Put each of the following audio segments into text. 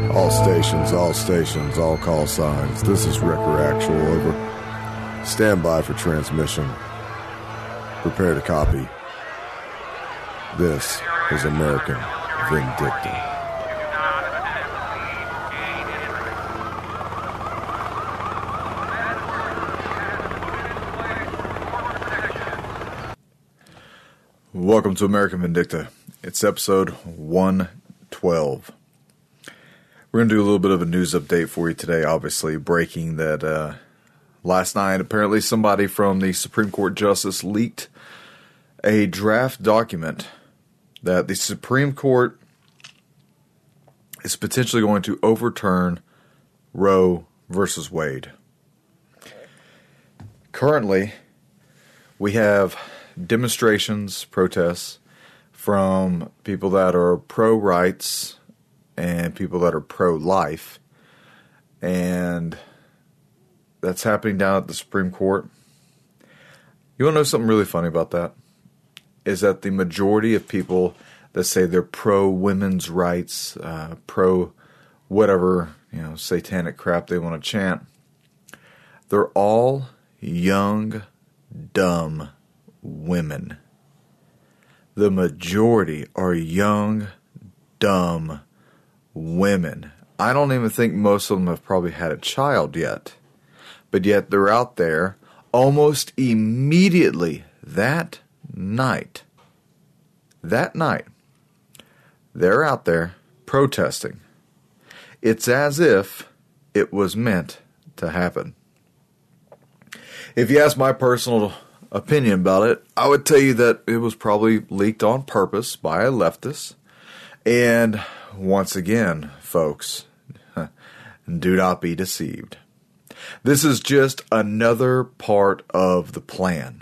All stations, all call signs. This is Wrecker Actual, over. Stand by for transmission. Prepare to copy. This is American Vindicta. Welcome to American Vindicta. It's episode 112. We're going to do a little bit of a news update for you today, obviously breaking that last night apparently somebody from the Supreme Court Justice leaked a draft document that the Supreme Court is potentially going to overturn Roe versus Wade. Currently, we have demonstrations, protests from people that are pro-rights and people that are pro-life, and that's happening down at the Supreme Court. You want to know something really funny about that? Is that the majority of people that say they're pro-women's rights, pro-whatever, satanic crap they want to chant, they're all young, dumb women. The majority are young, dumb women. I don't even think most of them have probably had a child yet. But yet they're out there almost immediately that night, they're out there protesting. It's as if it was meant to happen. If you ask my personal opinion about it, I would tell you that it was probably leaked on purpose by a leftist. And once again, folks, do not be deceived. This is just another part of the plan.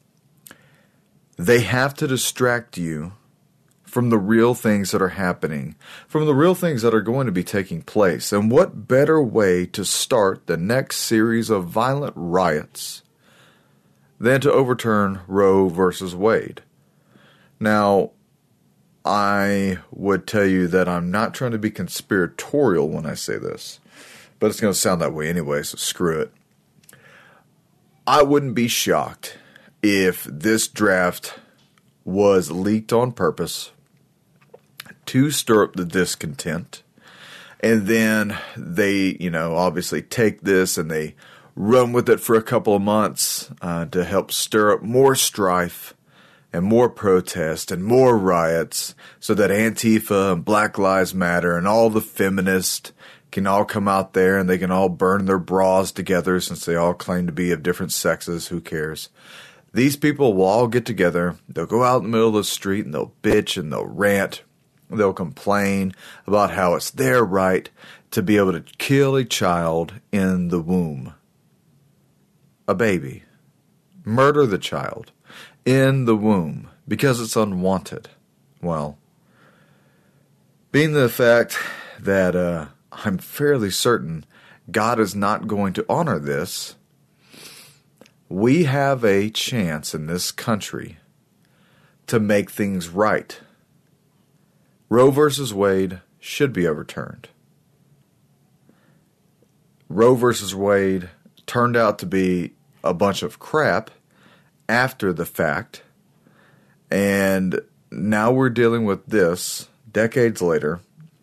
They have to distract you from the real things that are happening, from the real things that are going to be taking place. And what better way to start the next series of violent riots than to overturn Roe versus Wade? Now, I would tell you that I'm not trying to be conspiratorial when I say this, but it's going to sound that way anyway, so screw it. I wouldn't be shocked if this draft was leaked on purpose to stir up the discontent, and then they, obviously take this and they run with it for a couple of months to help stir up more strife and more protest and more riots so that Antifa and Black Lives Matter and all the feminists can all come out there and they can all burn their bras together since they all claim to be of different sexes. Who cares? These people will all get together. They'll go out in the middle of the street and they'll bitch and they'll rant. They'll complain about how it's their right to be able to kill a child in the womb. A baby. Murder the child in the womb because it's unwanted. Well, being the fact that I'm fairly certain God is not going to honor this, we have a chance in this country to make things right. Roe versus Wade should be overturned. Roe versus Wade turned out to be a bunch of crap after the fact, and now we're dealing with this decades later.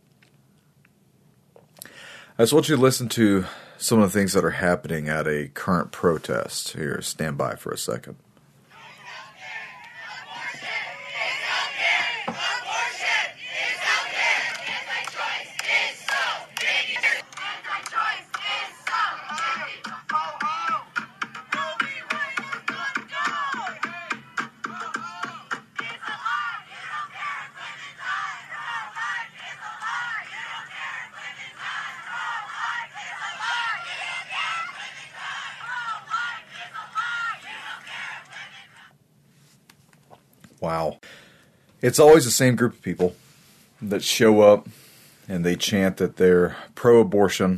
I just want you to listen to some of the things that are happening at a current protest. Here, stand by for a second. Wow. It's always the same group of people that show up and they chant that they're pro-abortion.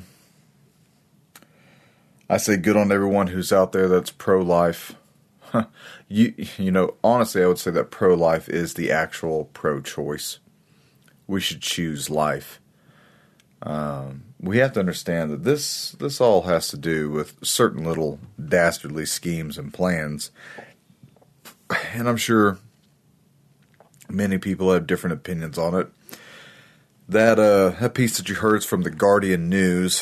I say good on everyone who's out there that's pro-life. Honestly, I would say that pro-life is the actual pro-choice. We should choose life. we have to understand that this all has to do with certain little dastardly schemes and plans. And I'm sure many people have different opinions on it. That piece that you heard is from the Guardian News.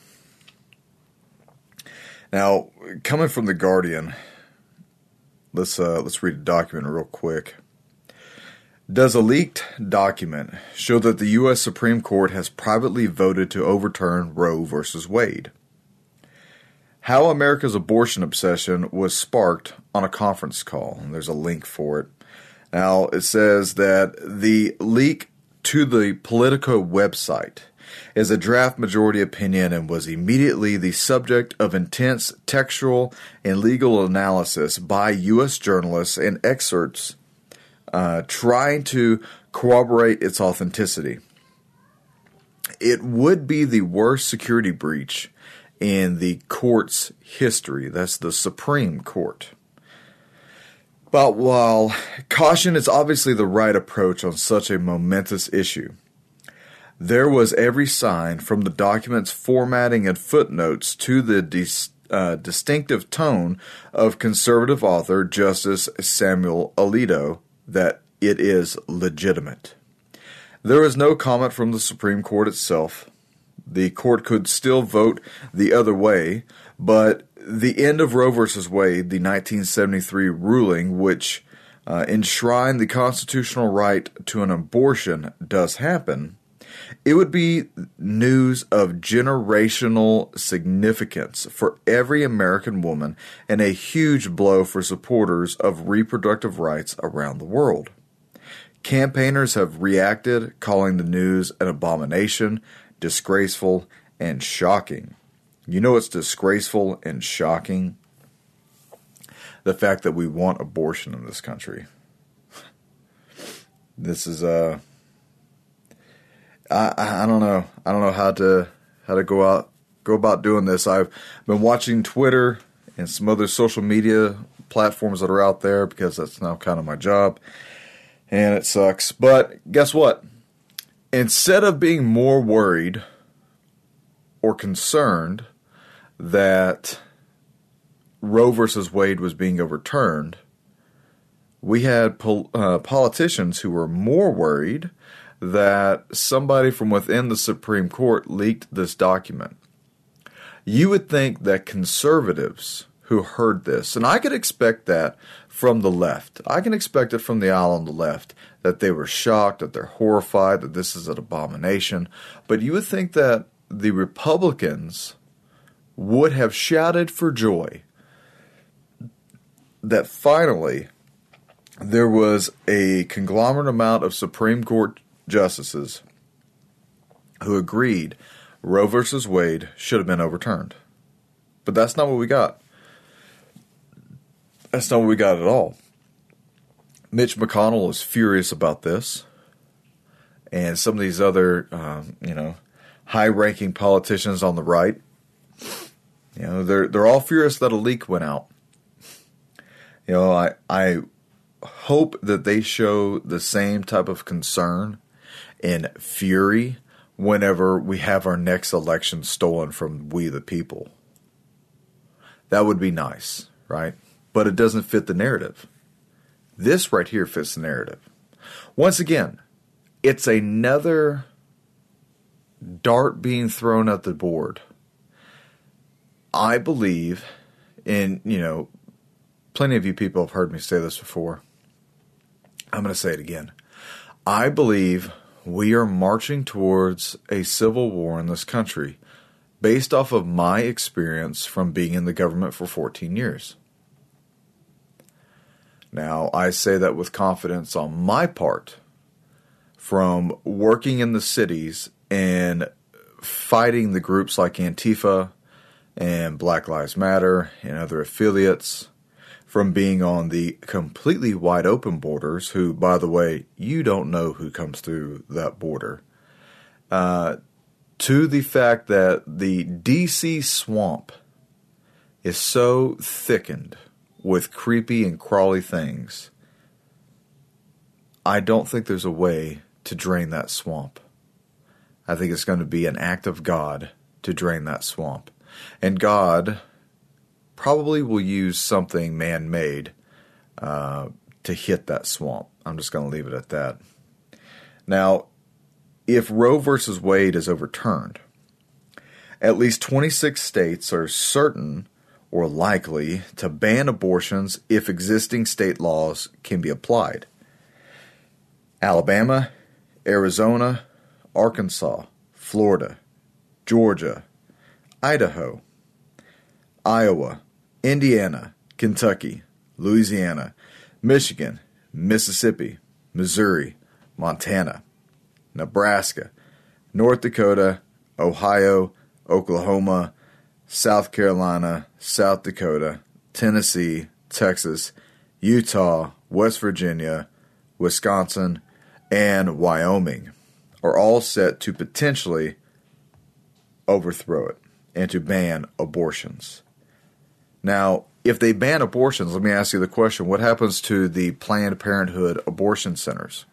Now, coming from the Guardian, let's read a document real quick. Does a leaked document show that the U.S. Supreme Court has privately voted to overturn Roe v. Wade? How America's abortion obsession was sparked on a conference call. And there's a link for it. Now, it says that the leak to the Politico website is a draft majority opinion and was immediately the subject of intense textual and legal analysis by U.S. journalists and excerpts trying to corroborate its authenticity. It would be the worst security breach in the court's history. That's the Supreme Court. But while caution is obviously the right approach on such a momentous issue, there was every sign from the document's formatting and footnotes to the distinctive tone of conservative author Justice Samuel Alito that it is legitimate. There is no comment from the Supreme Court itself. The court could still vote the other way, but the end of Roe v. Wade, the 1973 ruling, which enshrined the constitutional right to an abortion, does happen, it would be news of generational significance for every American woman and a huge blow for supporters of reproductive rights around the world. Campaigners have reacted, calling the news an abomination, disgraceful, and shocking. You know what's disgraceful and shocking? The fact that we want abortion in this country. This is I don't know. I don't know how to go about doing this. I've been watching Twitter and some other social media platforms that are out there because that's now kind of my job, and it sucks. But guess what? Instead of being more worried or concerned that Roe versus Wade was being overturned, we had politicians who were more worried that somebody from within the Supreme Court leaked this document. You would think that conservatives who heard this, and I could expect that from the left, I can expect it from the aisle on the left, that they were shocked, that they're horrified, that this is an abomination. But you would think that the Republicans would have shouted for joy that finally there was a conglomerate amount of Supreme Court justices who agreed Roe versus Wade should have been overturned. But that's not what we got. That's not what we got at all. Mitch McConnell is furious about this. And some of these other, high-ranking politicians on the right, they're all furious that a leak went out. I hope that they show the same type of concern and fury whenever we have our next election stolen from we the people. That would be nice, right? But it doesn't fit the narrative. This right here fits the narrative. Once again, it's another dart being thrown at the board. I believe in, plenty of you people have heard me say this before. I'm going to say it again. I believe we are marching towards a civil war in this country based off of my experience from being in the government for 14 years. Now, I say that with confidence on my part from working in the cities and fighting the groups like Antifa and Black Lives Matter and other affiliates, from being on the completely wide open borders, who, by the way, you don't know who comes through that border, to the fact that the D.C. swamp is so thickened with creepy and crawly things. I don't think there's a way to drain that swamp. I think it's going to be an act of God to drain that swamp. And God probably will use something man-made to hit that swamp. I'm just going to leave it at that. Now, if Roe versus Wade is overturned, at least 26 states are certain or likely to ban abortions if existing state laws can be applied. Alabama, Arizona, Arkansas, Florida, Georgia, Idaho, Iowa, Indiana, Kentucky, Louisiana, Michigan, Mississippi, Missouri, Montana, Nebraska, North Dakota, Ohio, Oklahoma, South Carolina, South Dakota, Tennessee, Texas, Utah, West Virginia, Wisconsin, and Wyoming are all set to potentially overthrow it and to ban abortions. Now, if they ban abortions, let me ask you the question, what happens to the Planned Parenthood abortion centers?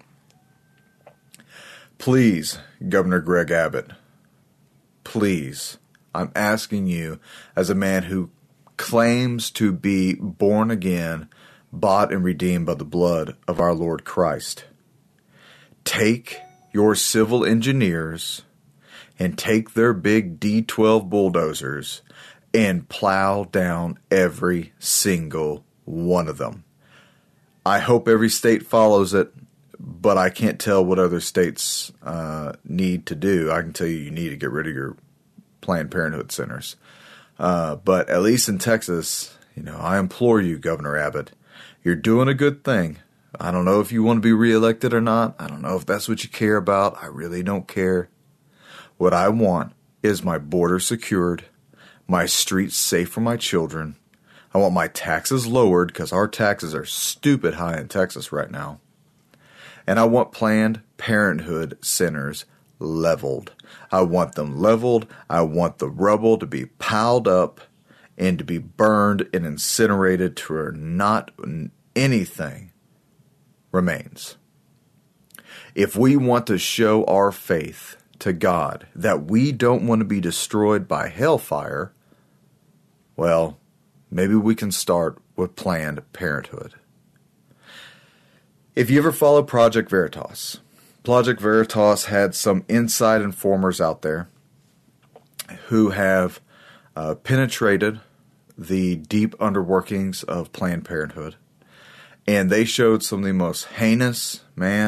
Please, Governor Greg Abbott, please, I'm asking you as a man who claims to be born again, bought and redeemed by the blood of our Lord Christ. Take your civil engineers and take their big D12 bulldozers and plow down every single one of them. I hope every state follows it, but I can't tell what other states need to do. I can tell you need to get rid of your Planned Parenthood centers. But at least in Texas, I implore you, Governor Abbott, you're doing a good thing. I don't know if you want to be reelected or not. I don't know if that's what you care about. I really don't care. What I want is my border secured, my streets safe for my children. I want my taxes lowered because our taxes are stupid high in Texas right now. And I want Planned Parenthood centers leveled. I want them leveled. I want the rubble to be piled up and to be burned and incinerated to where not anything remains. If we want to show our faith to God that we don't want to be destroyed by hellfire, well, maybe we can start with Planned Parenthood. If you ever followed Project Veritas, Project Veritas had some inside informers out there who have penetrated the deep underworkings of Planned Parenthood, and they showed some of the most heinous,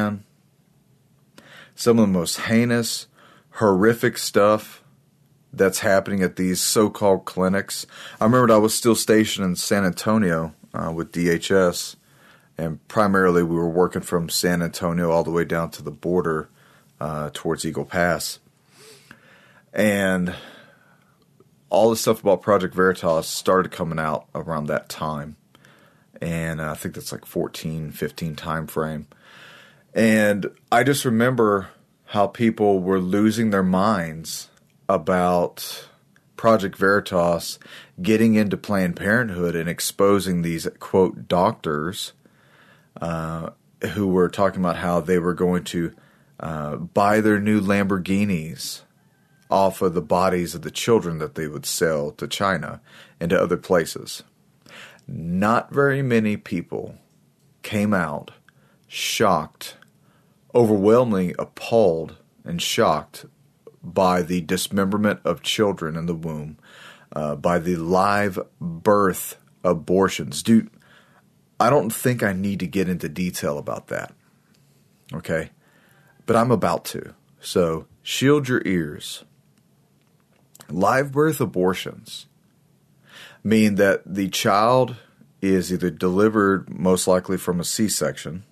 horrific stuff that's happening at these so-called clinics. I remember I was still stationed in San Antonio with DHS, and primarily we were working from San Antonio all the way down to the border towards Eagle Pass. And all the stuff about Project Veritas started coming out around that time. And I think that's like 14, 15 time frame. And I just remember how people were losing their minds about Project Veritas getting into Planned Parenthood and exposing these, quote, doctors who were talking about how they were going to buy their new Lamborghinis off of the bodies of the children that they would sell to China and to other places. Not very many people came out shocked, overwhelmingly appalled and shocked by the dismemberment of children in the womb, by the live birth abortions. Dude, I don't think I need to get into detail about that, okay? But I'm about to, so shield your ears. Live birth abortions mean that the child is either delivered, most likely from a C-section,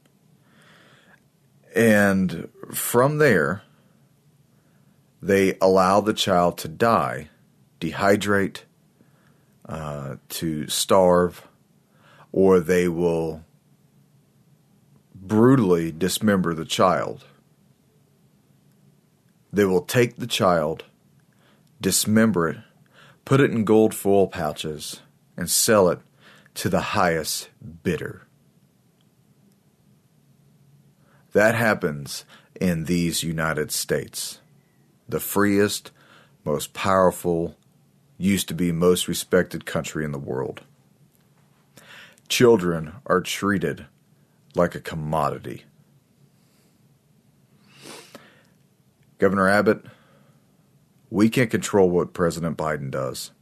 and from there, they allow the child to die, dehydrate, to starve, or they will brutally dismember the child. They will take the child, dismember it, put it in gold foil pouches, and sell it to the highest bidder. That happens in these United States. the freest, most powerful, used to be most respected country in the world. Children are treated like a commodity. Governor Abbott, we can't control what President Biden does.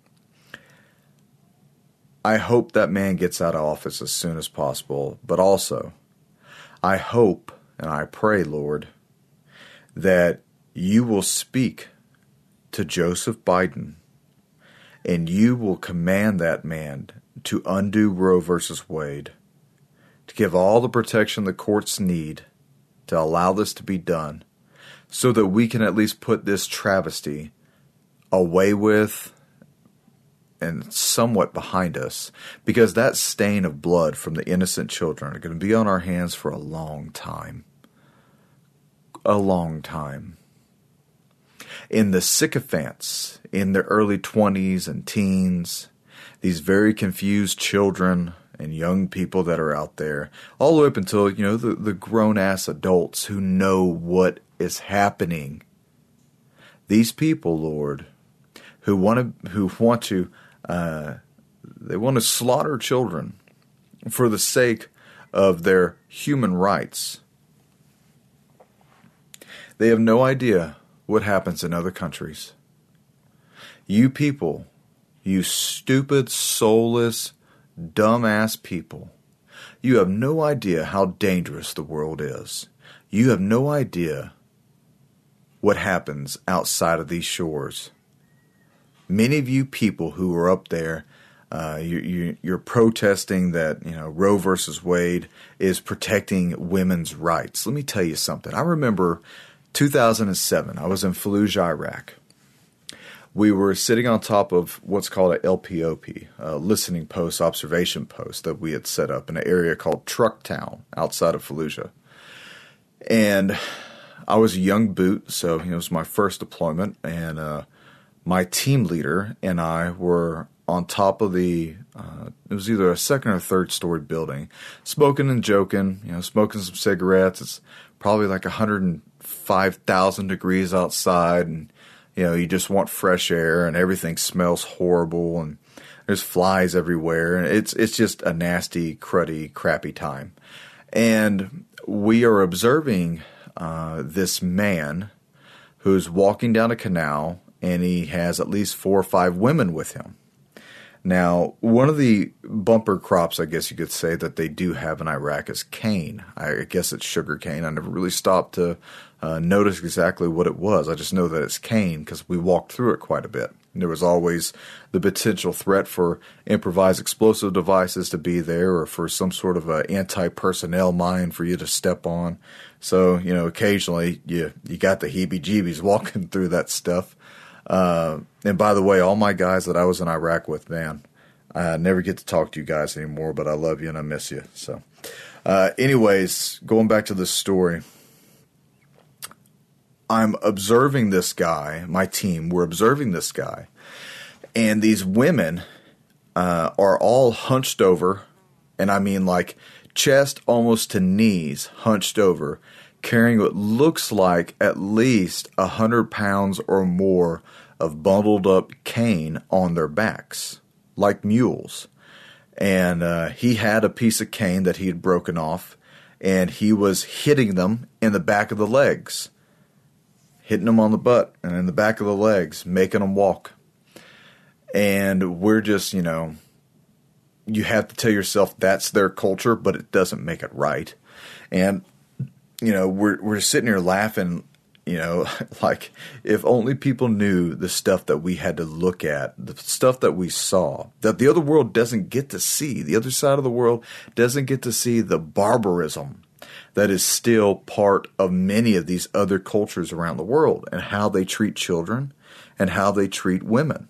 I hope that man gets out of office as soon as possible, but also, I hope and I pray, Lord, that you will speak to Joseph Biden and you will command that man to undo Roe versus Wade, to give all the protection the courts need to allow this to be done, so that we can at least put this travesty away with and somewhat behind us, because that stain of blood from the innocent children are going to be on our hands for a long time. A long time. In the sycophants, in their early 20s and teens, these very confused children and young people that are out there, all the way up until, the grown-ass adults who know what is happening. These people, Lord, who want to slaughter children for the sake of their human rights. They have no idea what happens in other countries. You people, you stupid, soulless, dumbass people, you have no idea how dangerous the world is. You have no idea what happens outside of these shores. Many of you people who are up there, you're protesting that Roe versus Wade is protecting women's rights. Let me tell you something. I remember 2007. I was in Fallujah, Iraq. We were sitting on top of what's called a LPOP, a listening post, observation post that we had set up in an area called Truck Town outside of Fallujah. And I was a young boot, so it was my first deployment, and my team leader and I were on top of it was either a second or third story building, smoking and joking, smoking some cigarettes. It's probably like 105,000 degrees outside, and you just want fresh air, and everything smells horrible, and there's flies everywhere, and it's just a nasty, cruddy, crappy time. And we are observing this man who's walking down a canal, and he has at least 4 or 5 women with him. Now, one of the bumper crops, I guess you could say, that they do have in Iraq is cane. I guess it's sugar cane. I never really stopped to notice exactly what it was. I just know that it's cane because we walked through it quite a bit. And there was always the potential threat for improvised explosive devices to be there, or for some sort of an anti-personnel mine for you to step on. So, occasionally you got the heebie-jeebies walking through that stuff. And by the way, all my guys that I was in Iraq with, man, I never get to talk to you guys anymore, but I love you and I miss you. So, anyways, going back to this story, I'm observing this guy, my team, we're observing this guy, and these women, are all hunched over, and I mean like chest almost to knees, hunched over, carrying what looks like at least 100 pounds or more of bundled up cane on their backs, like mules. And he had a piece of cane that he had broken off, and he was hitting them in the back of the legs, hitting them on the butt and in the back of the legs, making them walk. And we're just, you have to tell yourself that's their culture, but it doesn't make it right. And we're sitting here laughing, like if only people knew the stuff that we had to look at, the stuff that we saw, that the other world doesn't get to see. The other side of the world doesn't get to see the barbarism that is still part of many of these other cultures around the world, and how they treat children and how they treat women.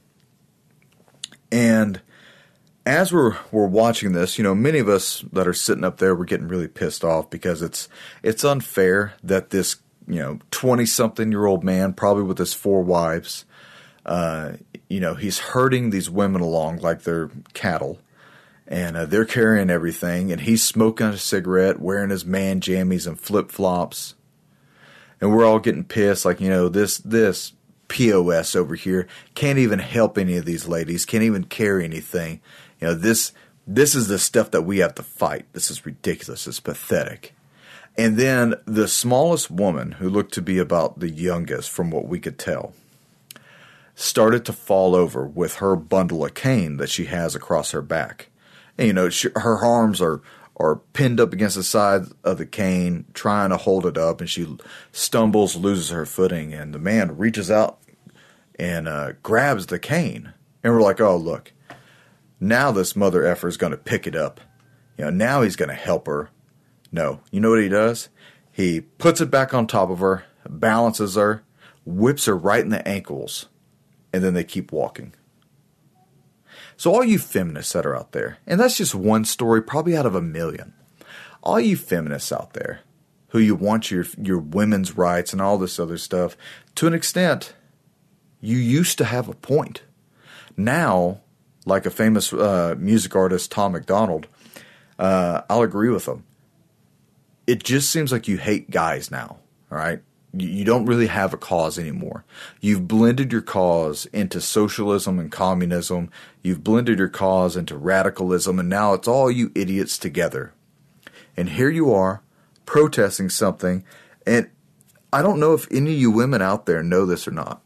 And as we're watching this, many of us that are sitting up there, we're getting really pissed off because it's unfair that this 20-something-year-old man, probably with his 4 wives, he's herding these women along like they're cattle, and they're carrying everything, and he's smoking a cigarette, wearing his man jammies and flip-flops, and we're all getting pissed like, this POS over here. Can't even help any of these ladies. Can't even carry anything. This is the stuff that we have to fight. This is ridiculous. It's pathetic. And then the smallest woman, who looked to be about the youngest from what we could tell, started to fall over with her bundle of cane that she has across her back. And, her arms are pinned up against the side of the cane, trying to hold it up, and she stumbles, loses her footing, and the man reaches out and grabs the cane. And we're like, oh, look, now this mother effer is going to pick it up. Now he's going to help her. No, you know what he does? He puts it back on top of her, balances her, whips her right in the ankles, and then they keep walking. So all you feminists that are out there, and that's just one story probably out of a million, all you feminists out there who you want your women's rights and all this other stuff, to an extent, you used to have a point. Now, like a famous music artist, Tom MacDonald, I'll agree with him. It just seems like you hate guys now, all right? You don't really have a cause anymore. You've blended your cause into socialism and communism. You've blended your cause into radicalism, and now it's all you idiots together. And here you are, protesting something, and I don't know if any of you women out there know this or not.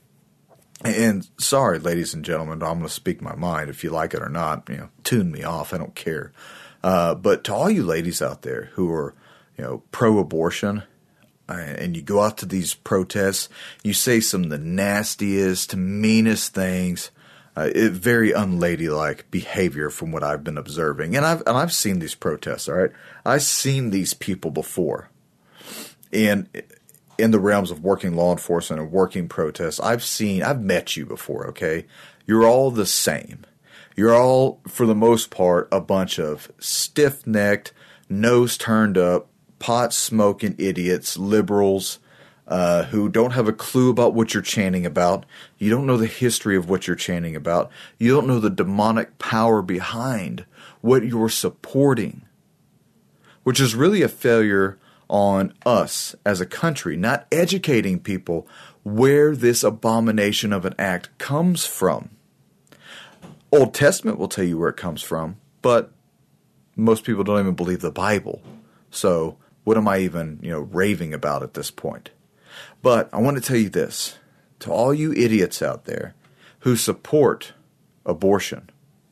And sorry, ladies and gentlemen, I'm going to speak my mind. If you like it or not, tune me off. I don't care. But to all you ladies out there who are, pro-abortion, and you go out to these protests, you say some of the nastiest, meanest things, very unladylike behavior from what I've been observing. And I've seen these protests, all right? I've seen these people before. And in the realms of working law enforcement and working protests, I've met you before, okay? You're all the same. You're all, for the most part, a bunch of stiff-necked, nose turned up, pot-smoking idiots, liberals, who don't have a clue about what you're chanting about. You don't know the history of what you're chanting about. You don't know the demonic power behind what you're supporting, which is really a failure on us as a country, not educating people where this abomination of an act comes from. Old Testament will tell you where it comes from, but most people don't even believe the Bible. So what am I even, raving about at this point? But I want to tell you this, to all you idiots out there who support abortion,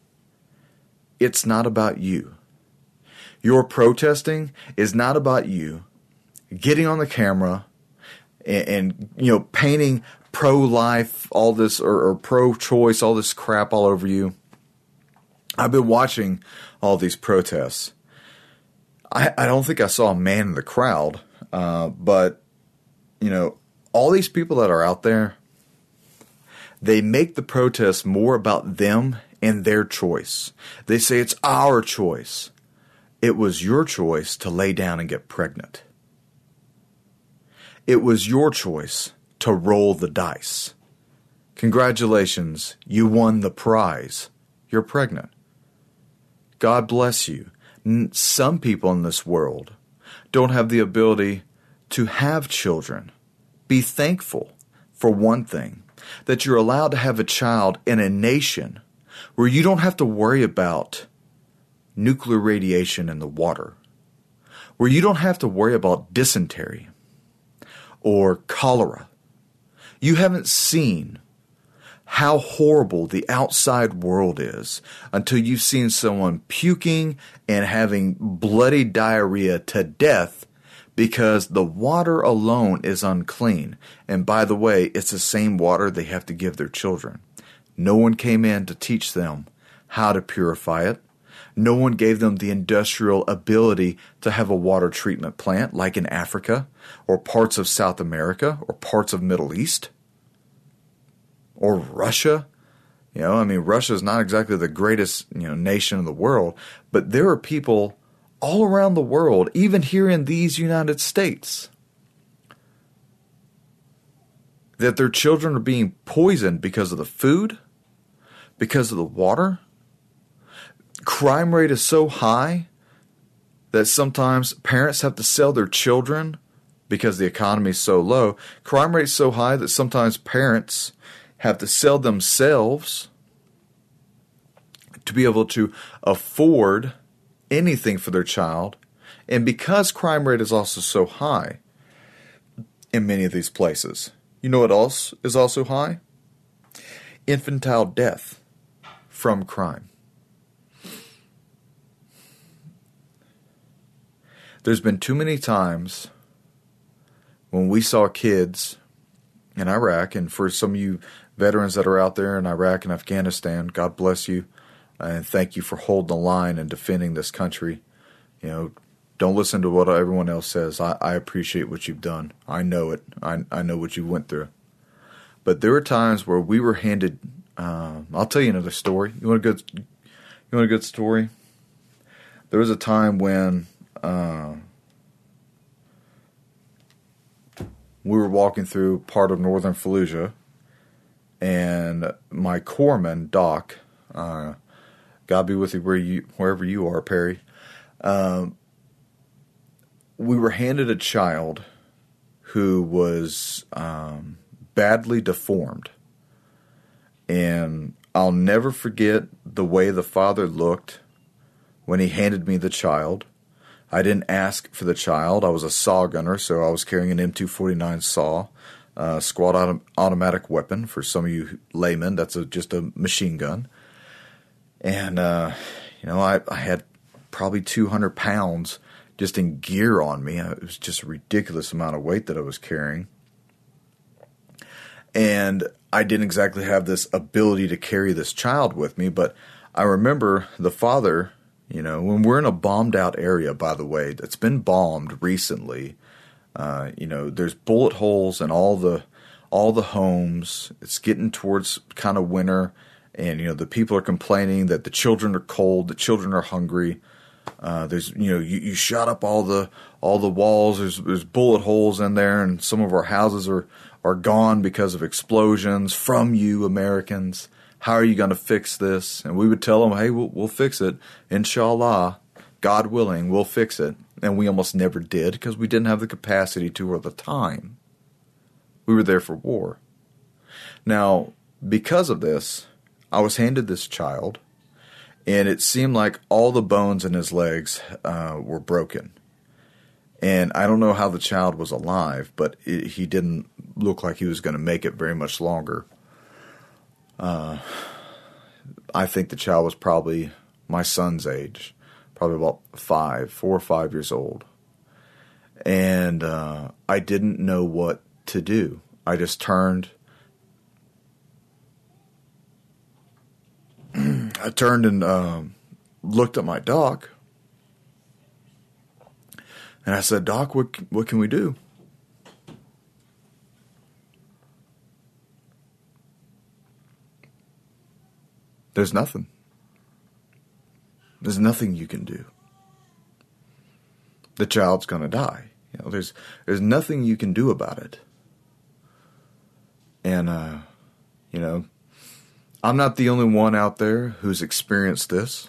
it's not about you. Your protesting is not about you getting on the camera and painting pro-life, all this, or pro-choice, all this crap all over you. I've been watching all these protests. I don't think I saw a man in the crowd, but, all these people that are out there, they make the protests more about them and their choice. They say it's our choice. It was your choice to lay down and get pregnant. It was your choice to roll the dice. Congratulations, you won the prize. You're pregnant. God bless you. Some people in this world don't have the ability to have children. Be thankful, for one thing, that you're allowed to have a child in a nation where you don't have to worry about nuclear radiation in the water, where you don't have to worry about dysentery or cholera. You haven't seen how horrible the outside world is until you've seen someone puking and having bloody diarrhea to death because the water alone is unclean. And by the way, it's the same water they have to give their children. No one came in to teach them how to purify it. No one gave them the industrial ability to have a water treatment plant like in Africa or parts of South America or parts of Middle East or Russia. Russia is not exactly the greatest, nation in the world, but there are people all around the world, even here in these United States, that their children are being poisoned because of the food, because of the water. Crime rate is so high that sometimes parents have to sell their children because the economy is so low. Crime rate's so high that sometimes parents have to sell themselves to be able to afford anything for their child. And because crime rate is also so high in many of these places, you know what else is also high? Infantile death from crime. There's been too many times when we saw kids in Iraq, and for some of you veterans that are out there in Iraq and Afghanistan, God bless you, and thank you for holding the line and defending this country. You know, don't listen to what everyone else says. I appreciate what you've done. I know it. I know what you went through. But there were times where we were handed. I'll tell you another story. You want a good story? There was a time when we were walking through part of northern Fallujah, and my corpsman, Doc, God be with you wherever you are, Perry. We were handed a child who was badly deformed. And I'll never forget the way the father looked when he handed me the child. I didn't ask for the child. I was a saw gunner, so I was carrying an M249 saw, squad automatic weapon. For some of you laymen, that's just a machine gun. And, I had probably 200 pounds just in gear on me. It was just a ridiculous amount of weight that I was carrying. And I didn't exactly have this ability to carry this child with me, but I remember the father, when we're in a bombed out area, by the way, that's been bombed recently, there's bullet holes in all the homes. It's getting towards kind of winter, and, the people are complaining that the children are cold, the children are hungry. There's, you shot up all the walls. There's bullet holes in there, and some of our houses are gone because of explosions from you Americans. How are you going to fix this? And we would tell them, hey, we'll fix it. Inshallah, God willing, we'll fix it. And we almost never did because we didn't have the capacity to or the time. We were there for war. Now, because of this, I was handed this child, and it seemed like all the bones in his legs were broken. And I don't know how the child was alive, but he didn't look like he was going to make it very much longer. I think the child was probably my son's age, probably about 4 or 5 years old. And I didn't know what to do. I just turned. I turned and looked at my doc. And I said, Doc, what can we do? There's nothing. There's nothing you can do. The child's going to die. There's nothing you can do about it. And, I'm not the only one out there who's experienced this.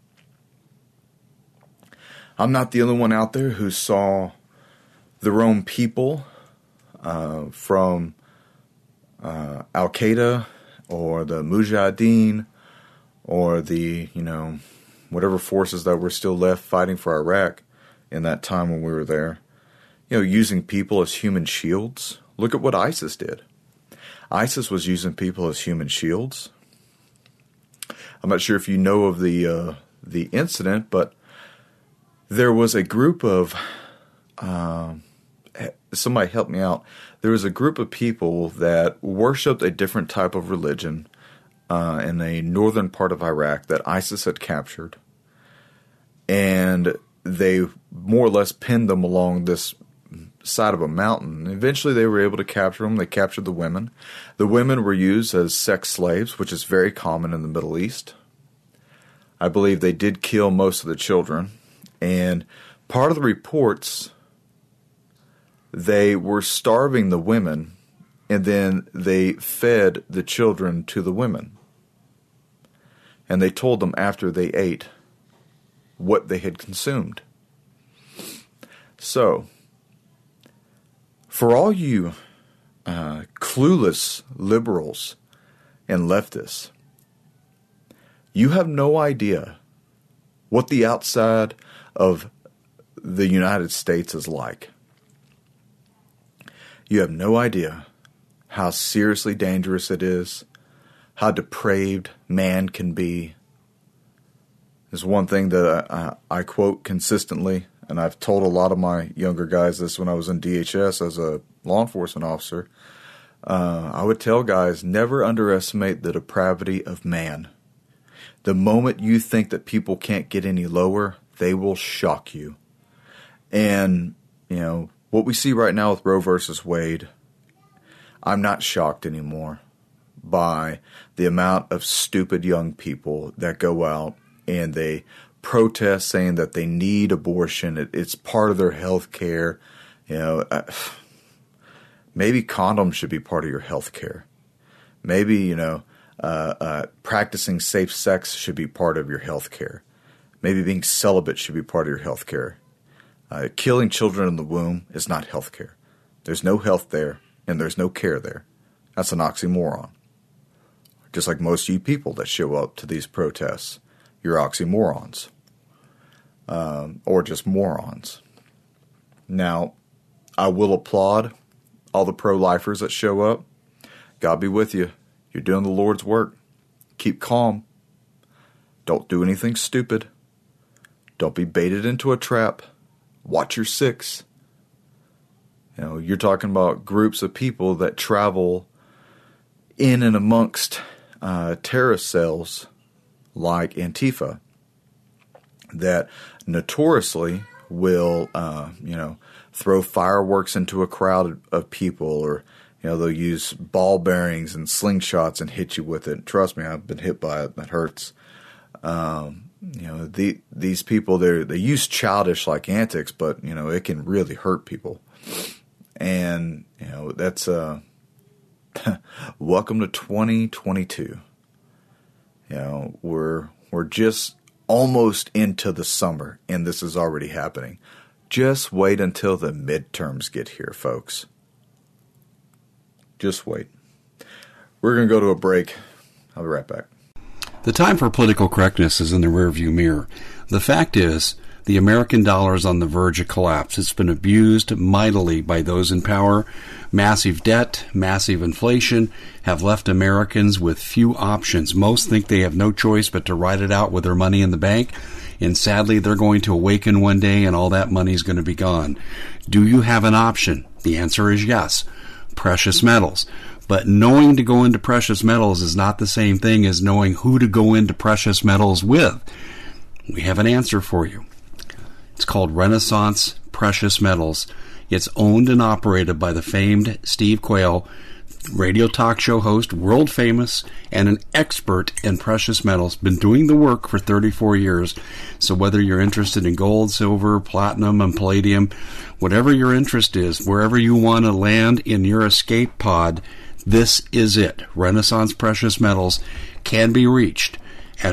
I'm not the only one out there who saw their own people from Al-Qaeda or the Mujahideen or the, whatever forces that were still left fighting for Iraq in that time when we were there, using people as human shields. Look at what ISIS did. ISIS was using people as human shields. I'm not sure if you know of the incident, but there was a group of, somebody help me out. There was a group of people that worshipped a different type of religion in the northern part of Iraq that ISIS had captured. And they more or less pinned them along this side of a mountain. Eventually they were able to capture them. They captured the women. The women were used as sex slaves, which is very common in the Middle East. I believe they did kill most of the children. And part of the reports, they were starving the women, and then they fed the children to the women. And they told them after they ate what they had consumed. So, For all you clueless liberals and leftists, you have no idea what the outside of the United States is like. You have no idea how seriously dangerous it is, how depraved man can be. There's one thing that I quote consistently, and I've told a lot of my younger guys this when I was in DHS as a law enforcement officer. I would tell guys, never underestimate the depravity of man. The moment you think that people can't get any lower, they will shock you. And, what we see right now with Roe versus Wade, I'm not shocked anymore by the amount of stupid young people that go out and they protest saying that they need abortion. It's part of their health care. Maybe condoms should be part of your health care. Maybe, practicing safe sex should be part of your health care. Maybe being celibate should be part of your health care. Killing children in the womb is not health care. There's no health there, and there's no care there. That's an oxymoron. Just like most of you people that show up to these protests, you're oxymorons. Or just morons. Now, I will applaud all the pro-lifers that show up. God be with you. You're doing the Lord's work. Keep calm. Don't do anything stupid. Don't be baited into a trap. Watch your six. You're talking about groups of people that travel in and amongst terrorist cells like Antifa that notoriously will, throw fireworks into a crowd of people, or they'll use ball bearings and slingshots and hit you with it. Trust me, I've been hit by it. That hurts. These people, they use childish like antics, but it can really hurt people. And that's welcome to 2022. We're just almost into the summer, and this is already happening. Just wait until the midterms get here, folks. Just wait. We're going to go to a break. I'll be right back. The time for political correctness is in the rearview mirror. The fact is, the American dollar is on the verge of collapse. It's been abused mightily by those in power. Massive debt, massive inflation have left Americans with few options. Most think they have no choice but to ride it out with their money in the bank. And sadly, they're going to awaken one day and all that money is going to be gone. Do you have an option? The answer is yes. Precious metals. But knowing to go into precious metals is not the same thing as knowing who to go into precious metals with. We have an answer for you. It's called Renaissance Precious Metals. It's owned and operated by the famed Steve Quayle, radio talk show host, world famous, and an expert in precious metals. Been doing the work for 34 years. So whether you're interested in gold, silver, platinum, and palladium, whatever your interest is, wherever you want to land in your escape pod, this is it. Renaissance Precious Metals can be reached at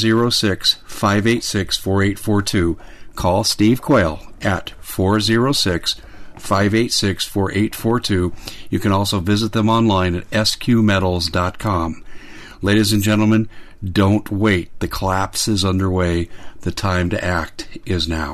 406-586-4842. Call Steve Quayle at 406-586-4842. You can also visit them online at sqmetals.com. Ladies and gentlemen, don't wait. The collapse is underway. The time to act is now.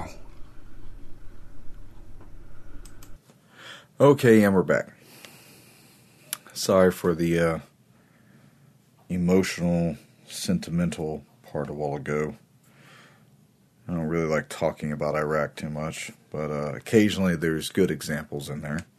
Okay, and we're back. Sorry for the emotional, sentimental part a while ago. I don't really like talking about Iraq too much, but occasionally there's good examples in there.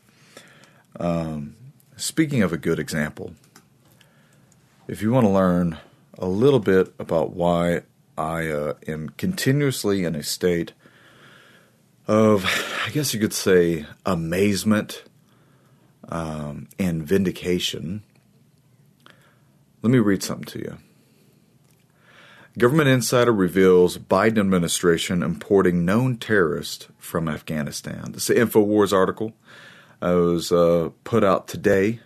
Speaking of a good example, if you want to learn a little bit about why I am continuously in a state of, I guess you could say, amazement and vindication, let me read something to you. Government insider reveals Biden administration importing known terrorist from Afghanistan. This is an InfoWars article. It was put out today.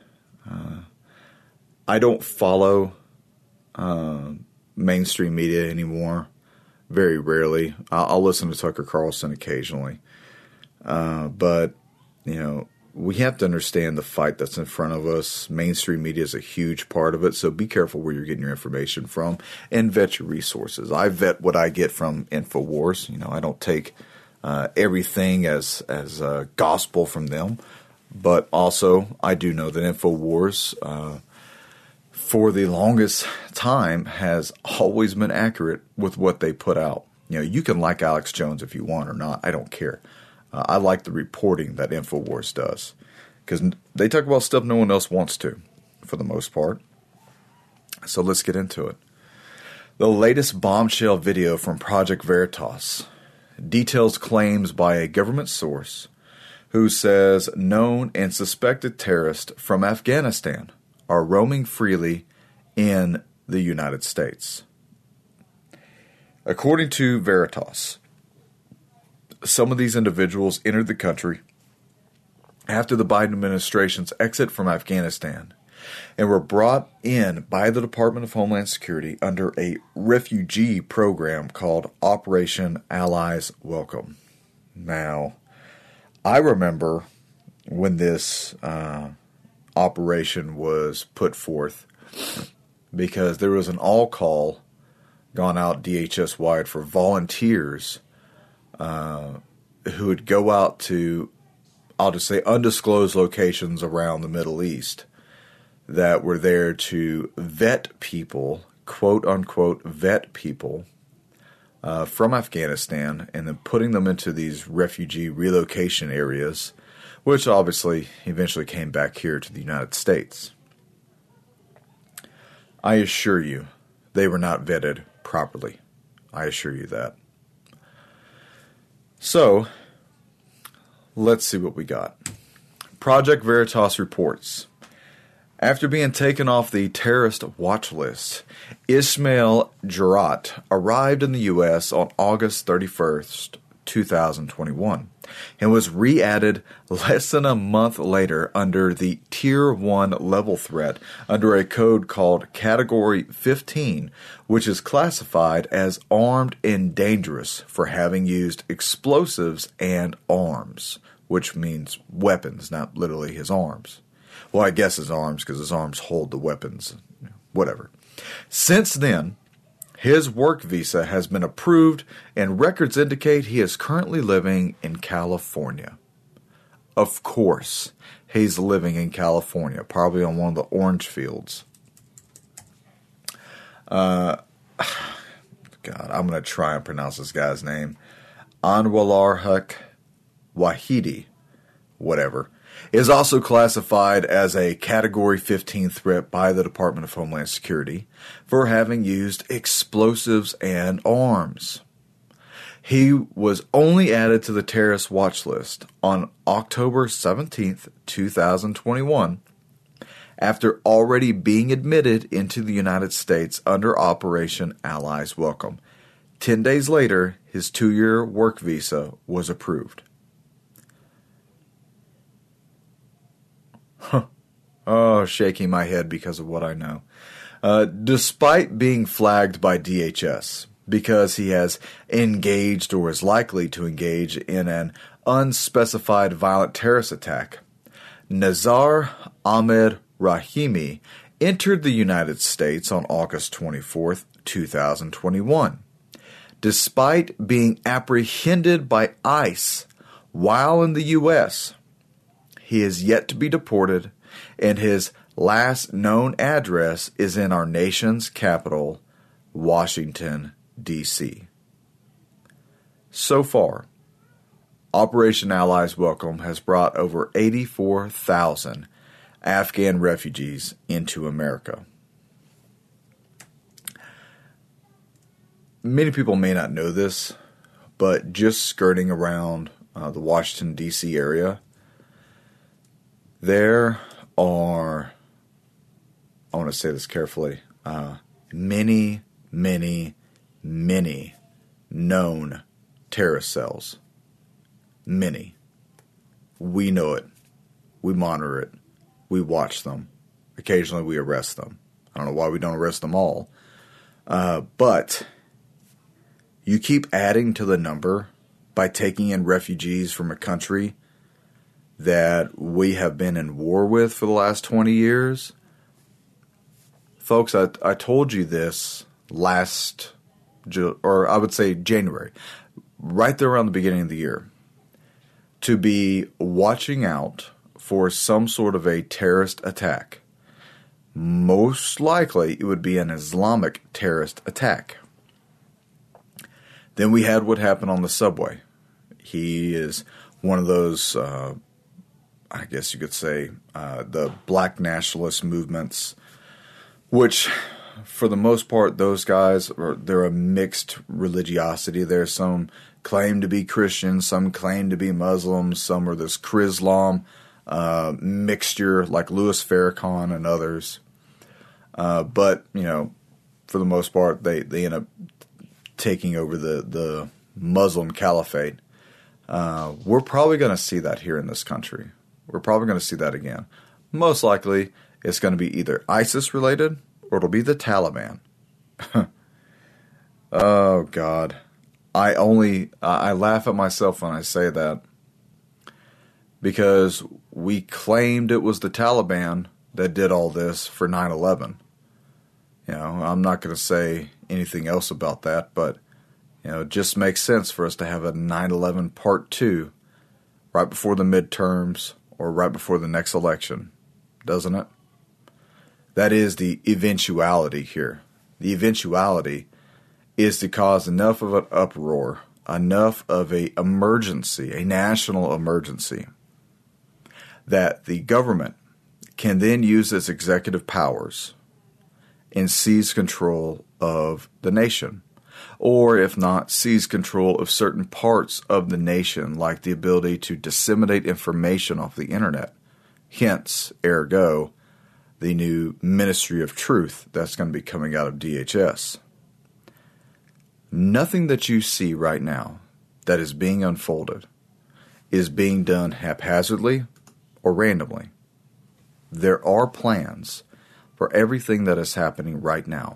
I don't follow mainstream media anymore. Very rarely. I'll listen to Tucker Carlson occasionally. But, we have to understand the fight that's in front of us. Mainstream media is a huge part of it, so be careful where you're getting your information from and vet your resources. I vet what I get from InfoWars. I don't take everything as gospel from them, but also I do know that InfoWars, for the longest time, has always been accurate with what they put out. You can like Alex Jones if you want or not. I don't care. I like the reporting that InfoWars does because they talk about stuff no one else wants to, for the most part. So let's get into it. The latest bombshell video from Project Veritas details claims by a government source who says known and suspected terrorists from Afghanistan are roaming freely in the United States. According to Veritas, some of these individuals entered the country after the Biden administration's exit from Afghanistan and were brought in by the Department of Homeland Security under a refugee program called Operation Allies Welcome. Now, I remember when this operation was put forth because there was an all-call gone out DHS-wide for volunteers who would go out to, I'll just say, undisclosed locations around the Middle East that were there to vet people, quote-unquote vet people, from Afghanistan and then putting them into these refugee relocation areas, which obviously eventually came back here to the United States. I assure you, they were not vetted properly. I assure you that. So, let's see what we got. Project Veritas reports, after being taken off the terrorist watch list, Ismail Jurat arrived in the U.S. on August 31st, 2021, and was re-added less than a month later under the Tier 1 level threat under a code called Category 15, which is classified as armed and dangerous for having used explosives and arms, which means weapons, not literally his arms. Well, I guess his arms, because his arms hold the weapons, whatever. Since then, his work visa has been approved, and records indicate he is currently living in California. Of course, he's living in California, probably on one of the orange fields. God, I'm going to try and pronounce this guy's name. Anwar Wahidi, whatever, is also classified as a Category 15 threat by the Department of Homeland Security for having used explosives and arms. He was only added to the terrorist watch list on October 17th, 2021, after already being admitted into the United States under Operation Allies Welcome. 10 days later, his 2-year work visa was approved. Oh, shaking my head because of what I know. Despite being flagged by DHS because he has engaged or is likely to engage in an unspecified violent terrorist attack, Nazar Ahmed Rahimi entered the United States on August 24th, 2021. Despite being apprehended by ICE while in the U.S., he is yet to be deported, and his last known address is in our nation's capital, Washington, D.C. So far, Operation Allies Welcome has brought over 84,000 Afghan refugees into America. Many people may not know this, but just skirting around the Washington, D.C. area, there are, I want to say this carefully, many known terrorist cells. Many. We know it. We monitor it. We watch them. Occasionally we arrest them. I don't know why we don't arrest them all. But you keep adding to the number by taking in refugees from a country that we have been in war with for the last 20 years. Folks, I told you this I would say January, right there around the beginning of the year, to be watching out for some sort of a terrorist attack. Most likely, it would be an Islamic terrorist attack. Then we had what happened on the subway. He is one of those, I guess you could say, the black nationalist movements, which, for the most part, those guys, they're a mixed religiosity. There's some claim to be Christian, some claim to be Muslims, some are this Chrislam mixture like Louis Farrakhan and others. But, for the most part, they end up taking over the Muslim caliphate. We're probably going to see that here in this country. We're probably going to see that again. Most likely, it's going to be either ISIS related or it'll be the Taliban. Oh, God. I laugh at myself when I say that, because we claimed it was the Taliban that did all this for 9/11. I'm not going to say anything else about that, but it just makes sense for us to have a 9/11 Part 2 right before the midterms or right before the next election, doesn't it? That is the eventuality here. The eventuality is to cause enough of an uproar, enough of an emergency, a national emergency, that the government can then use its executive powers and seize control of the nation. Or, if not, seize control of certain parts of the nation, like the ability to disseminate information off the internet. Hence, ergo, the new Ministry of Truth that's going to be coming out of DHS. Nothing that you see right now that is being unfolded is being done haphazardly or randomly. There are plans for everything that is happening right now.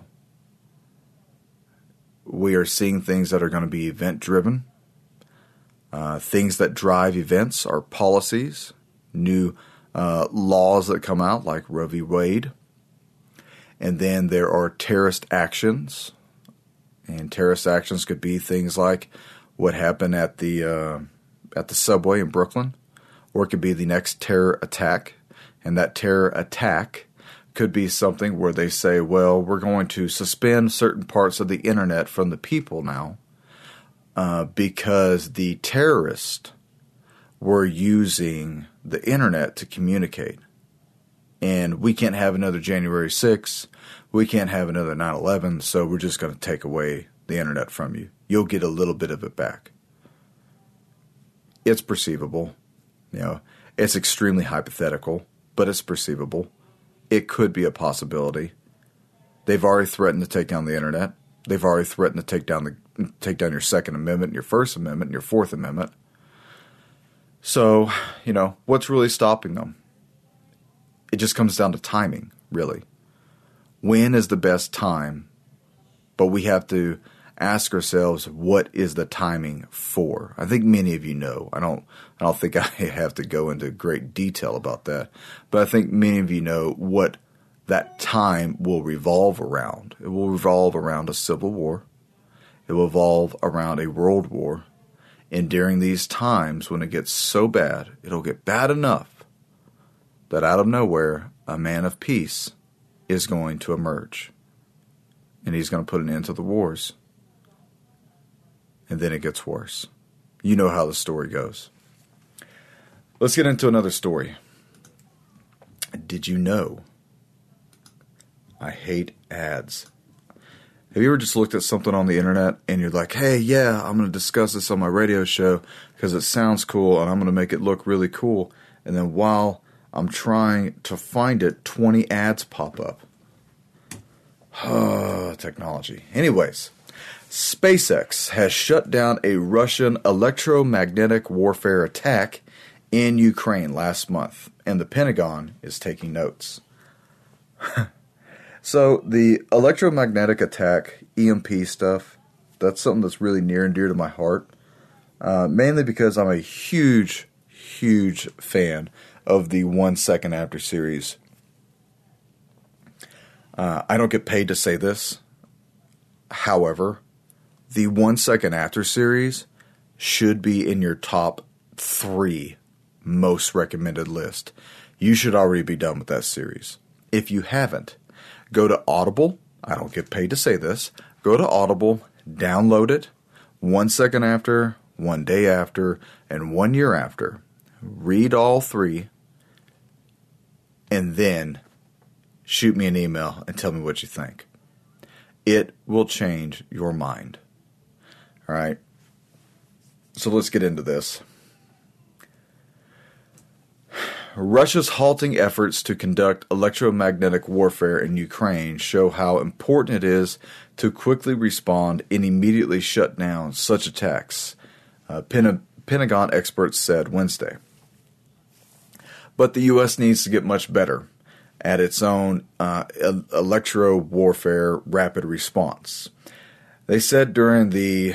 We are seeing things that are going to be event-driven. Things that drive events are policies, new laws that come out like Roe v. Wade. And then there are terrorist actions. And terrorist actions could be things like what happened at the subway in Brooklyn. Or it could be the next terror attack. And that terror attack could be something where they say, well, we're going to suspend certain parts of the internet from the people now because the terrorists were using the internet to communicate. And we can't have another January 6th. We can't have another 9/11, so we're just going to take away the internet from you. You'll get a little bit of it back. It's perceivable. It's extremely hypothetical, but it's perceivable. It could be a possibility. They've already threatened to take down the internet. They've already threatened to take down your Second Amendment, your First Amendment, and your Fourth Amendment. So, what's really stopping them? It just comes down to timing, really. When is the best time? But we have to ask ourselves, what is the timing for? I think many of you know. I don't think I have to go into great detail about that. But I think many of you know what that time will revolve around. It will revolve around a civil war. It will revolve around a world war. And during these times, when it gets so bad, it'll get bad enough that out of nowhere, a man of peace is going to emerge. And he's going to put an end to the wars. And then it gets worse. You know how the story goes. Let's get into another story. Did you know? I hate ads. Have you ever just looked at something on the internet and you're like, hey, yeah, I'm going to discuss this on my radio show because it sounds cool and I'm going to make it look really cool. And then while I'm trying to find it, 20 ads pop up. Technology. Anyways. SpaceX has shut down a Russian electromagnetic warfare attack in Ukraine last month, and the Pentagon is taking notes. So the electromagnetic attack, EMP stuff, that's something that's really near and dear to my heart, mainly because I'm a huge huge fan of the 1 Second After series. I don't get paid to say this. However, the 1 Second After series should be in your top 3 most recommended list. You should already be done with that series. If you haven't, go to Audible. I don't get paid to say this. Go to Audible, download it. 1 Second After, 1 Day After, and 1 Year After. Read all 3, and then shoot me an email and tell me what you think. It will change your mind. All right? So let's get into this. Russia's halting efforts to conduct electromagnetic warfare in Ukraine show how important it is to quickly respond and immediately shut down such attacks, Pentagon experts said Wednesday. But the U.S. needs to get much better at its own electro-warfare rapid response. They said during the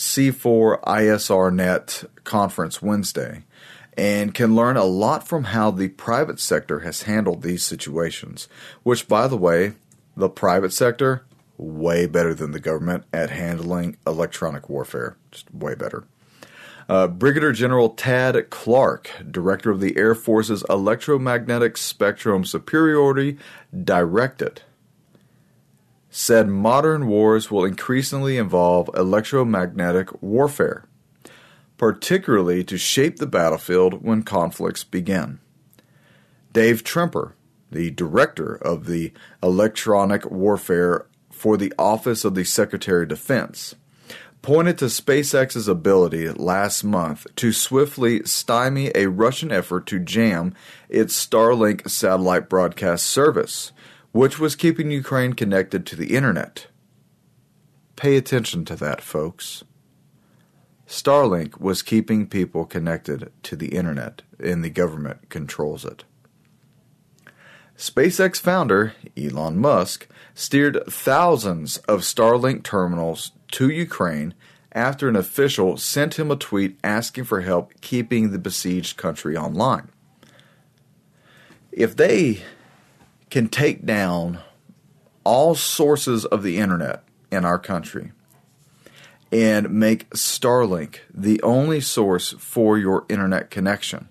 C4ISRNet conference Wednesday, and can learn a lot from how the private sector has handled these situations, which, by the way, the private sector, way better than the government at handling electronic warfare. Just way better. Brigadier General Tad Clark, director of the Air Force's Electromagnetic Spectrum Superiority Directorate, said modern wars will increasingly involve electromagnetic warfare, particularly to shape the battlefield when conflicts begin. Dave Tremper, the director of the electronic warfare for the Office of the Secretary of Defense, pointed to SpaceX's ability last month to swiftly stymie a Russian effort to jam its Starlink satellite broadcast service, which was keeping Ukraine connected to the internet. Pay attention to that, folks. Starlink was keeping people connected to the internet, and the government controls it. SpaceX founder Elon Musk steered thousands of Starlink terminals to Ukraine after an official sent him a tweet asking for help keeping the besieged country online. If they can take down all sources of the internet in our country and make Starlink the only source for your internet connection,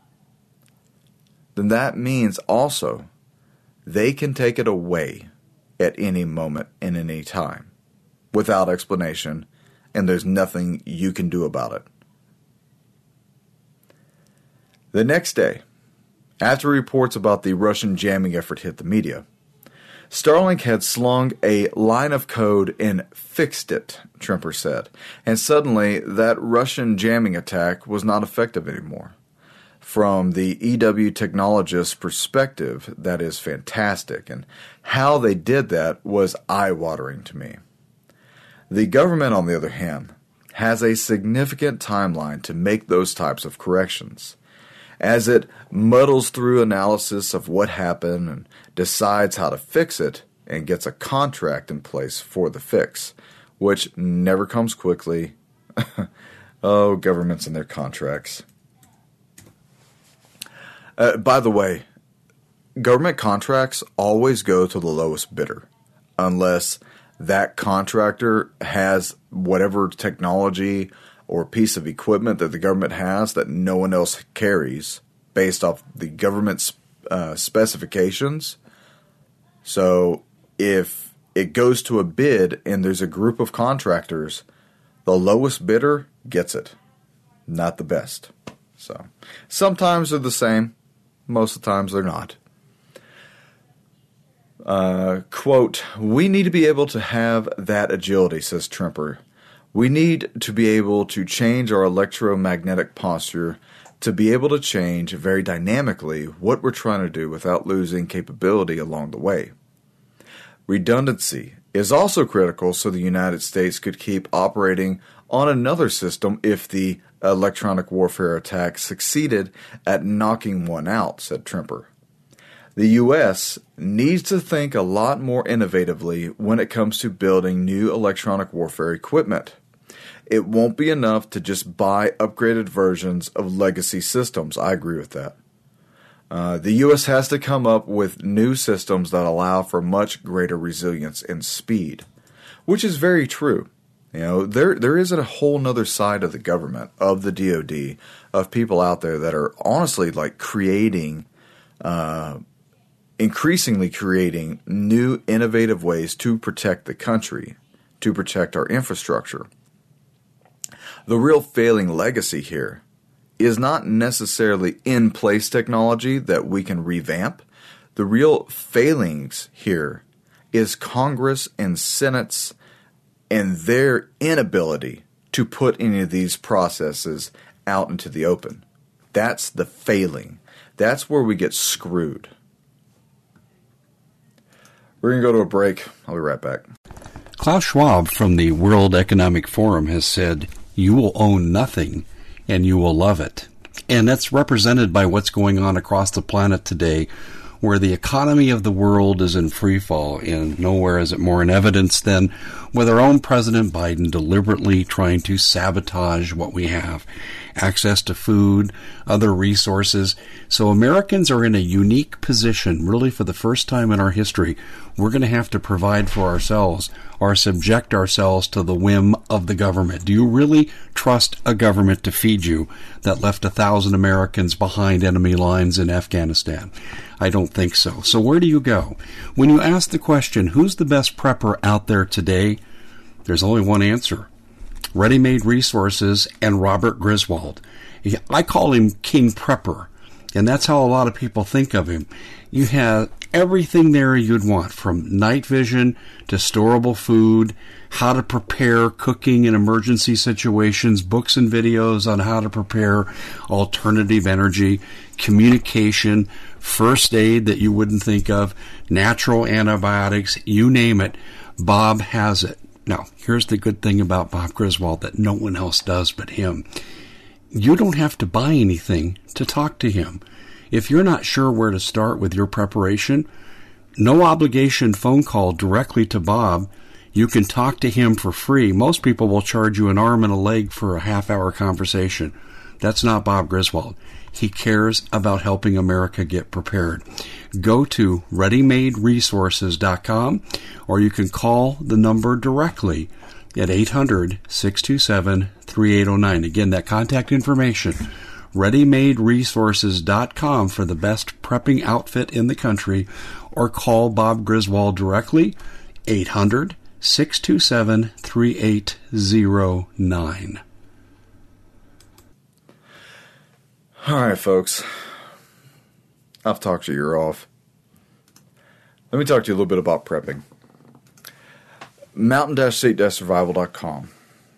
then that means also they can take it away at any moment and any time without explanation, and there's nothing you can do about it. The next day, after reports about the Russian jamming effort hit the media, Starlink had slung a line of code and fixed it, Tremper said, and suddenly that Russian jamming attack was not effective anymore. From the EW technologist's perspective, that is fantastic, and how they did that was eye-watering to me. The government, on the other hand, has a significant timeline to make those types of corrections, as it muddles through analysis of what happened and decides how to fix it and gets a contract in place for the fix, which never comes quickly. Oh, governments and their contracts. By the way, government contracts always go to the lowest bidder, unless that contractor has whatever technology or piece of equipment that the government has that no one else carries based off the government's specifications. So if it goes to a bid and there's a group of contractors, the lowest bidder gets it, not the best. So sometimes they're the same. Most of the times they're not. Quote, "We need to be able to have that agility," says Tremper. "We need to be able to change our electromagnetic posture to be able to change very dynamically what we're trying to do without losing capability along the way. Redundancy is also critical so the United States could keep operating on another system if the electronic warfare attack succeeded at knocking one out," said Tremper. The U.S. needs to think a lot more innovatively when it comes to building new electronic warfare equipment. It won't be enough to just buy upgraded versions of legacy systems. I agree with that. The U.S. has to come up with new systems that allow for much greater resilience and speed, which is very true. You know, there is a whole nother side of the government, of the DoD, of people out there that are honestly like increasingly creating new innovative ways to protect the country, to protect our infrastructure. The real failing legacy here is not necessarily in-place technology that we can revamp. The real failings here is Congress and Senate's and their inability to put any of these processes out into the open. That's the failing. That's where we get screwed. We're going to go to a break. I'll be right back. Klaus Schwab from the World Economic Forum has said, "You will own nothing and you will love it." And that's represented by what's going on across the planet today, where the economy of the world is in free fall, and nowhere is it more in evidence than with our own President Biden deliberately trying to sabotage what we have. Access to food, other resources. So Americans are in a unique position, really for the first time in our history. We're going to have to provide for ourselves or subject ourselves to the whim of the government. Do you really trust a government to feed you that left 1,000 Americans behind enemy lines in Afghanistan? I don't think so. So where do you go? When you ask the question, who's the best prepper out there today? There's only one answer. Ready-Made Resources and Robert Griswold. I call him King Prepper, and that's how a lot of people think of him. You have everything there you'd want, from night vision to storable food, how to prepare cooking in emergency situations, books and videos on how to prepare alternative energy, communication, first aid that you wouldn't think of, natural antibiotics, you name it. Bob has it. Now, here's the good thing about Bob Griswold that no one else does but him. You don't have to buy anything to talk to him. If you're not sure where to start with your preparation, no obligation phone call directly to Bob. You can talk to him for free. Most people will charge you an arm and a leg for a half-hour conversation. That's not Bob Griswold. He cares about helping America get prepared. Go to ReadyMadeResources.com, or you can call the number directly at 800-627-3809. Again, that contact information, ReadyMadeResources.com for the best prepping outfit in the country, or call Bob Griswold directly, 800-627-3809. All right, folks. I've talked your ear off. Let me talk to you a little bit about prepping. Mountain-state-survival.com.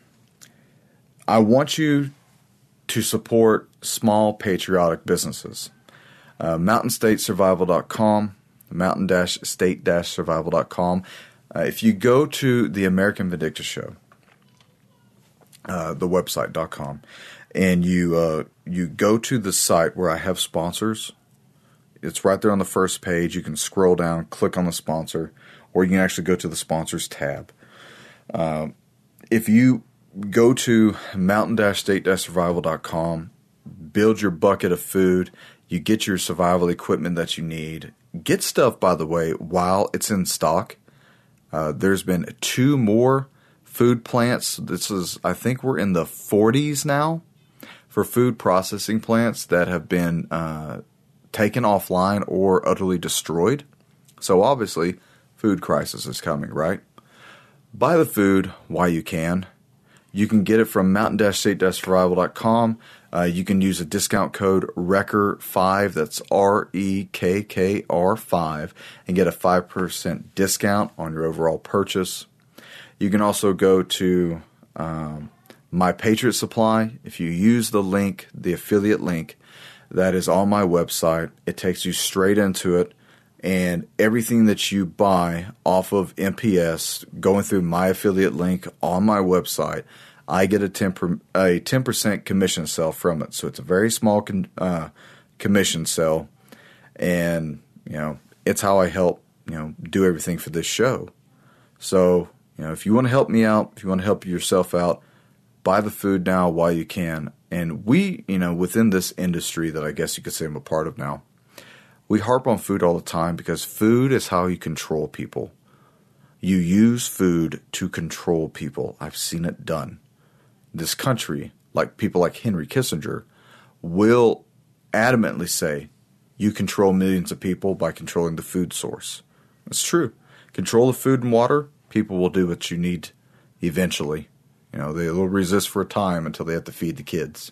I want you to support small patriotic businesses. Mountain-state-survival.com, mountain-state-survival.com. If you go to the American Vindicta Show, the website.com, and you go to the site where I have sponsors, it's right there on the first page. You can scroll down, click on the sponsor, or you can actually go to the sponsors tab. If you go to mountain-state-survival.com, build your bucket of food, you get your survival equipment that you need. Get stuff, by the way, while it's in stock. There's been 2 more food plants. I think we're in the 40s now for food processing plants that have been taken offline or utterly destroyed. So obviously, food crisis is coming, right? Buy the food while you can. You can get it from mountain-state-survival.com. You can use a discount code REKKR5, that's REKKR5, and get a 5% discount on your overall purchase. You can also go to My Patriot Supply. If you use the link, the affiliate link, that is on my website, it takes you straight into it, and everything that you buy off of MPS, going through my affiliate link on my website, I get a 10% commission sale from it. So it's a very small commission sale, and it's how I help do everything for this show. So if you want to help me out, if you want to help yourself out, buy the food now while you can. And we, within this industry that I guess you could say I'm a part of now, we harp on food all the time because food is how you control people. You use food to control people. I've seen it done. This country, like people like Henry Kissinger, will adamantly say you control millions of people by controlling the food source. It's true. Control the food and water, people will do what you need eventually. They will resist for a time until they have to feed the kids.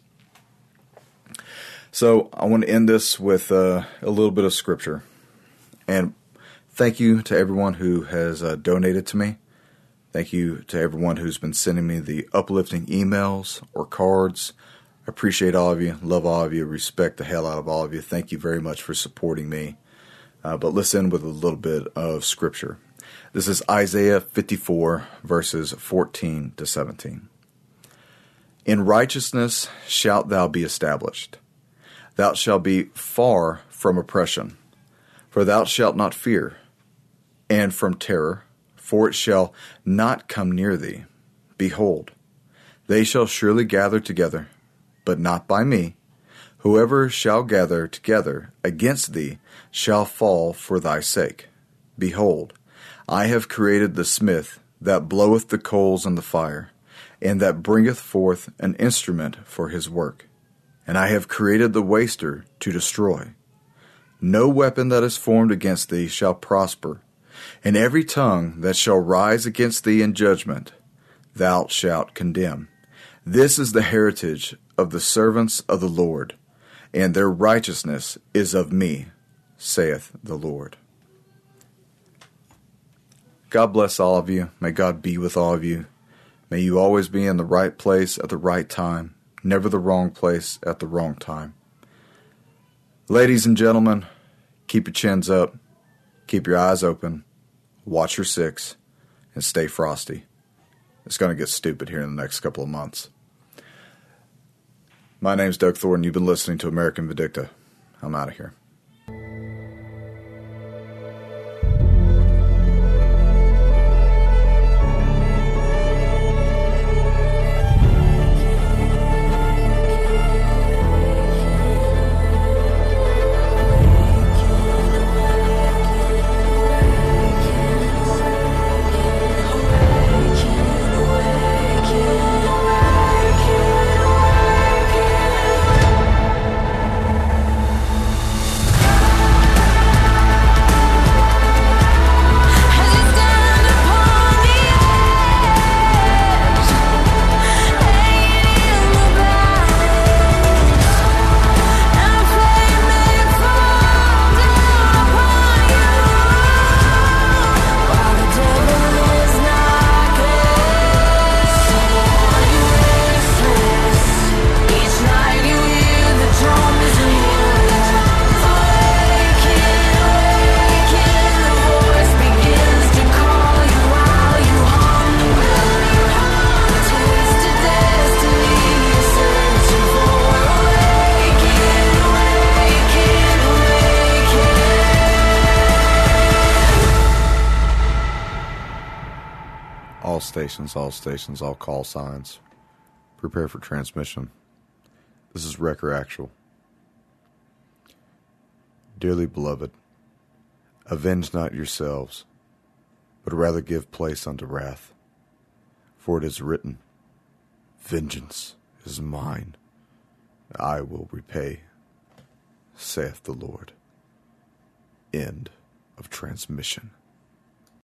So I want to end this with a little bit of scripture. And thank you to everyone who has donated to me. Thank you to everyone who's been sending me the uplifting emails or cards. I appreciate all of you, love all of you, respect the hell out of all of you. Thank you very much for supporting me. But let's end with a little bit of scripture. This is Isaiah 54, verses 14 to 17. In righteousness shalt thou be established. Thou shalt be far from oppression, for thou shalt not fear, and from terror, for it shall not come near thee. Behold, they shall surely gather together, but not by me. Whoever shall gather together against thee shall fall for thy sake. Behold, I have created the smith that bloweth the coals in the fire, and that bringeth forth an instrument for his work. And I have created the waster to destroy. No weapon that is formed against thee shall prosper, and every tongue that shall rise against thee in judgment thou shalt condemn. This is the heritage of the servants of the Lord, and their righteousness is of me, saith the Lord. God bless all of you. May God be with all of you. May you always be in the right place at the right time, never the wrong place at the wrong time. Ladies and gentlemen, keep your chins up, keep your eyes open, watch your six, and stay frosty. It's going to get stupid here in the next couple of months. My name's Doug Thornton. You've been listening to American Vidicta. I'm out of here. All stations, all call signs. Prepare for transmission. This is Wrecker Actual. Dearly beloved, avenge not yourselves, but rather give place unto wrath. For it is written, vengeance is mine, I will repay, saith the Lord. End of transmission.